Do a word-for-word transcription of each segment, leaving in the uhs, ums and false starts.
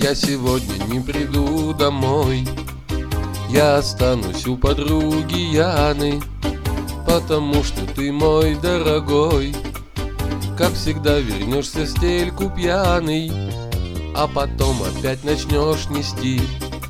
Я сегодня не приду домой, я останусь у подруги Яны, потому что ты мой дорогой. Как всегда вернешься в стельку пьяный, а потом опять начнешь нести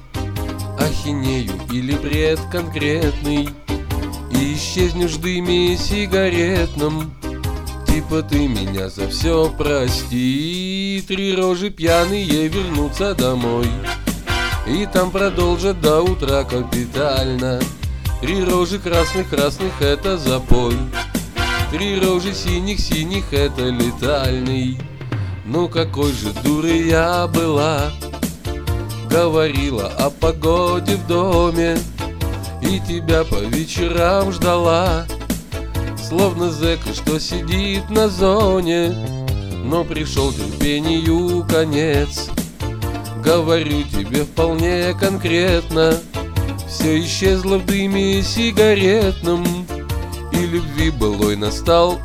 ахинею или бред конкретный, и исчезнешь в дыме сигаретном. Типа ты меня за все прости. Три рожи пьяные вернутся домой, и там продолжат до утра капитально. Три рожи красных-красных — это запой, три рожи синих-синих — это летальный. Ну какой же дурой я была, говорила о погоде в доме, и тебя по вечерам ждала, словно зэка, что сидит на зоне. Но пришел терпению конец, говорю тебе вполне конкретно: все исчезло в дыме сигаретном, и любви былой настал.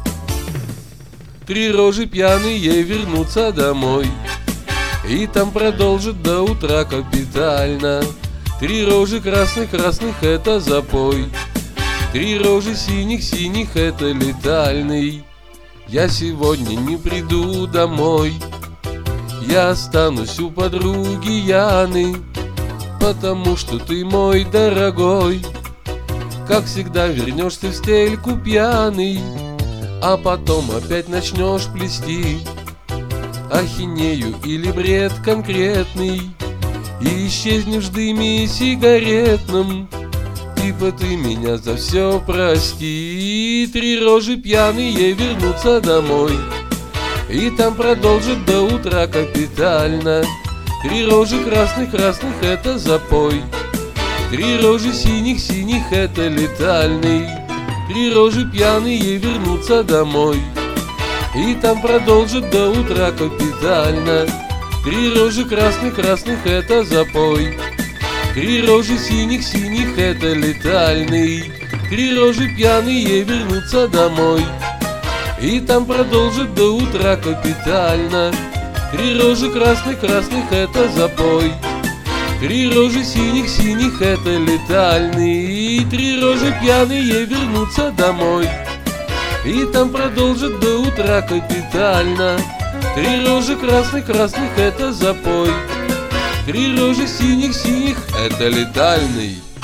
Три рожи пьяные вернутся домой, и там продолжат до утра капитально. Три рожи красных-красных — это запой, три рожи синих-синих — это летальный. Я сегодня не приду домой, я останусь у подруги Яны, потому что ты мой дорогой. Как всегда вернешься в стельку пьяный, а потом опять начнешь плести ахинею или бред конкретный, и исчезнешь в дыме сигаретном. Типа ты меня за все прости. Три рожи пьяные вернутся домой, и там продолжат до утра капитально. Три рожи красных-красных — это запой, три рожи синих-синих — это летальный. Три рожи пьяные вернутся домой, и там продолжат до утра капитально. Три рожи красных-красных — это запой, три рожи синих-синих — это летальный. Три рожи пьяные вернутся домой, и там продолжат до утра капитально. Три рожи красных-красных — это запой, три рожи синих-синих — это летальный. Три рожи пьяные вернутся домой, и там продолжат до утра капитально. Три рожи красных-красных — это запой, три рожи синих-синих — это летальный.